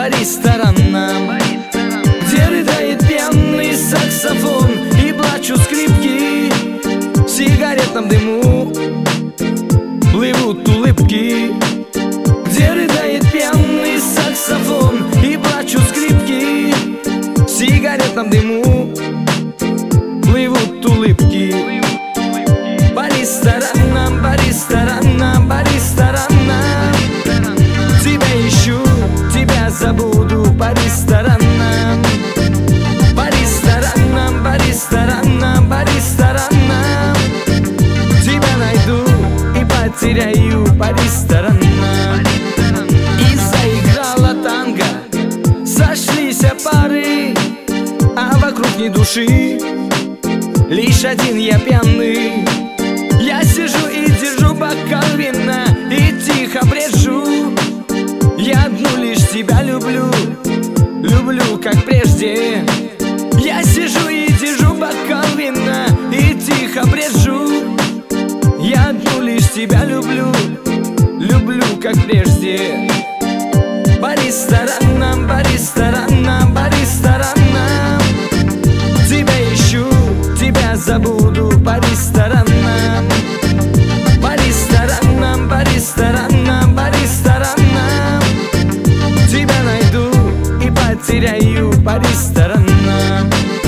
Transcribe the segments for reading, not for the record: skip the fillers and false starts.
по ресторанам, где рыдает пьяный саксофон и плачут скрипки. В сигаретном дыму плывут улыбки, где рыдает пьяный саксофон и плачут скрипки. В сигаретном дыму плывут улыбки. По ресторанам, по ресторанам, по ресторанам, тебя ищу, тебя забуду. По ресторанам, по ресторанам, по ресторанам, по ресторанам, тебя найду и потеряю. По ресторанам. И заиграла танго, сошлись пары, а вокруг ни души, лишь один я пьяный. Я сижу и держу бокал вина и тихо брежу. Я одну лишь тебя люблю, люблю как прежде. Я сижу и держу бокал вина и тихо брежу. Я одну лишь тебя люблю, люблю как прежде. По ресторанам, по ресторанам, по ресторанам, тебя ищу, тебя забуду. По ресторанам, по ресторанам, по ресторанам, по ресторанам, тебя найду и потеряю. По ресторанам.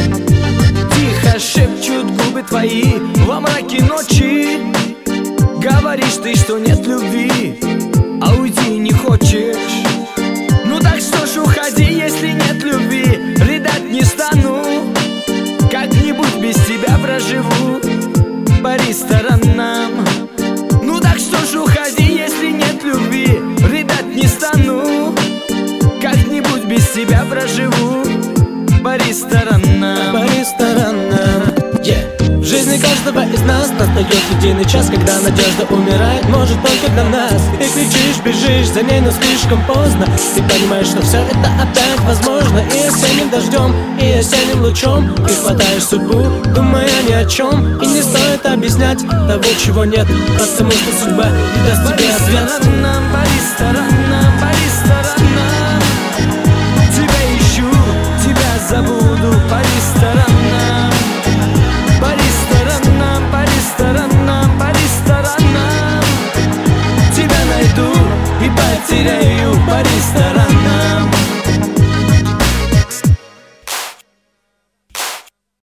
Тихо шепчут губы твои во мраке ночи. Говоришь ты, что нет любви, а уйти не хочешь. Ну так что ж уходи, если нет любви. Рыдать не стану, как-нибудь без тебя проживу. По ресторанам. Ну так что ж уходи, если нет любви. Рыдать не стану, как-нибудь без тебя проживу. По ресторанам. По ресторанам, yeah. В жизни каждого из нас настает единый час, когда надежда умирает, может только для нас. И ты кричишь, бежишь за ней, но слишком поздно. Ты понимаешь, что все это опять возможно. И осенним дождем, и осенним лучом ты хватаешь судьбу, думая ни о чем. И не стоит объяснять того, чего нет, потому что судьба не даст тебе ответ. По ресторанам, по ресторанам, тебя ищу, тебя забуду. По ресторанам, по ресторанам, по ресторанам, по ресторанам, тебя найду и потеряю. По ресторанам.